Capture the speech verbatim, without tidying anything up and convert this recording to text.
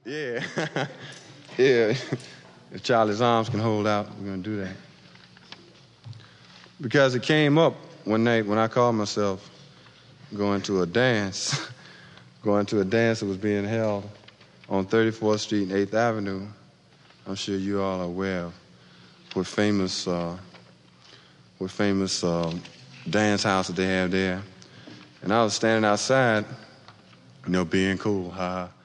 Yeah. Yeah. If Charlie's arms can hold out, we're going to do that. Because it came up one night when I called myself going to a dance, going to a dance that was being held on thirty-fourth Street and eighth Avenue. I'm sure you all are aware of what famous, uh, what famous uh, dance house that they have there. And I was standing outside, you know, being cool, ha ha.